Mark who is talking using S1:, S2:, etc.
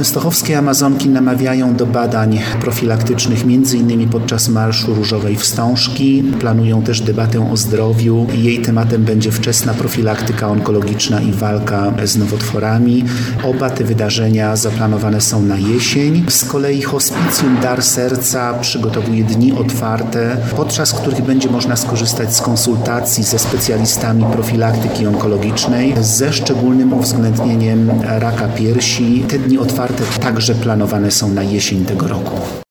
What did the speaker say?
S1: Częstochowskie Amazonki namawiają do badań profilaktycznych m.in. podczas Marszu Różowej Wstążki. Planują też debatę o zdrowiu. Jej tematem będzie wczesna profilaktyka onkologiczna i walka z nowotworami. Oba te wydarzenia zaplanowane są na jesień. Z kolei Hospicjum Dar Serca przygotowuje dni otwarte, podczas których będzie można skorzystać z konsultacji ze specjalistami profilaktyki onkologicznej ze szczególnym uwzględnieniem raka piersi. Te dni otwarte także planowane są na jesień tego roku.